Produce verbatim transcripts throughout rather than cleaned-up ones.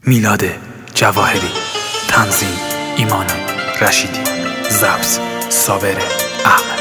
میلاد جواهری، تنظیم ایمان رشیدی، ضبط صابر احمد.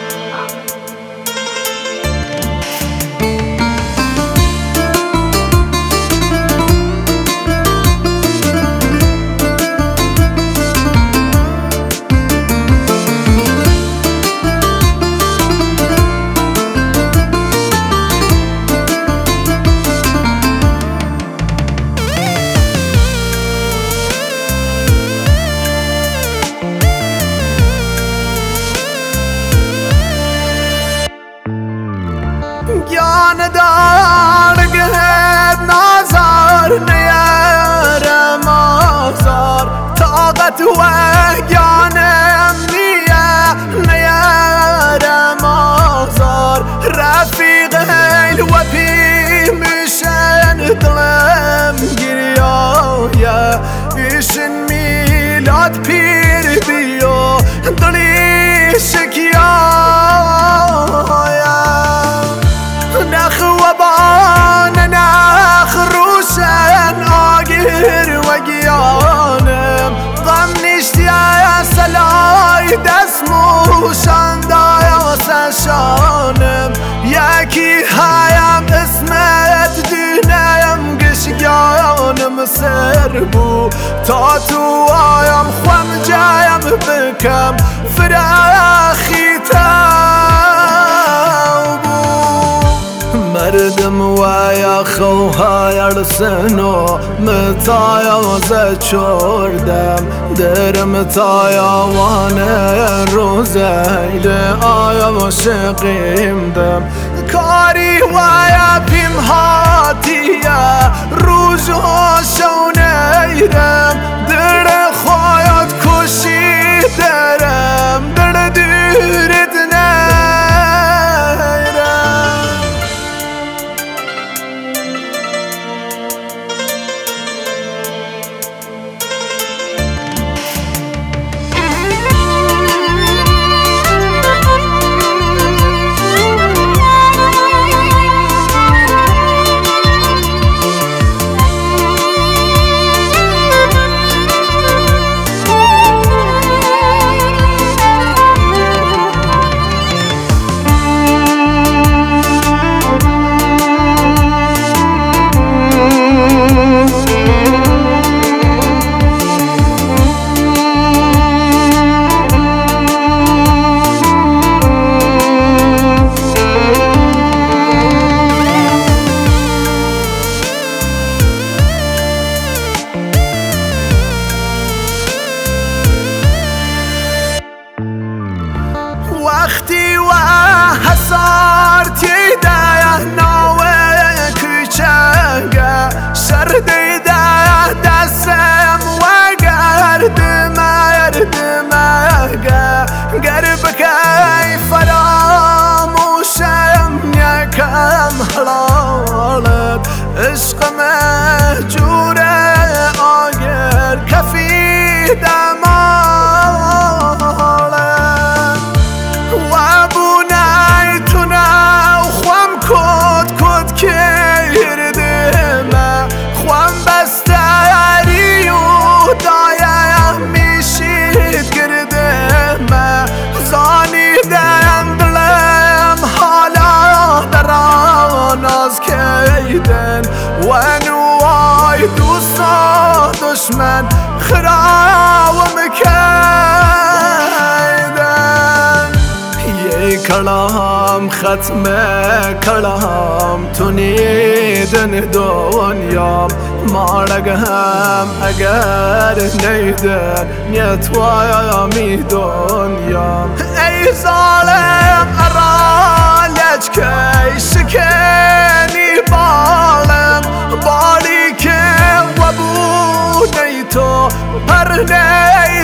گیان دارگهت نازار نیارم آزار طاقت و گیانم نیه نیارم آزار رفیق هیل و پی میشن دلم گریایه ایشن میلاد پیر بیو دلی شکیایه نخ وبان نخ روشن آگیر و گیانم غم نشتی سلای دست موشن دایا سشانم یکی هایم اسمت دینم گشگانم سر بو تا تو آیم خوام جایم بکم فراخی مردم ویا خوهای ارسنو متایا وزه چوردم درم تایا وانه روزیل آیا و شقیم دم کاری ویا پیم هاتیه روز و شونیرم در خوایت کشی درم در دیرت وقتی و حسارتی ده نوه کوچگه سر دیده دستم و گرد مرد مگه گر بکی فراموشم یکم حلالت عشق مهجوره آگر کفی دمالت خوام بستری و دایم میشید گردم زانیدن دلم حالا دران از کیدن و نوای دوست و دشمن خراوم کیدن یه کلام ختم کلام تو نیدن دنیام مارگهم اگر نیدن نیتوامی دنیام ای ظالم ارالج که شکنی بالم بالی که و بودی تو پر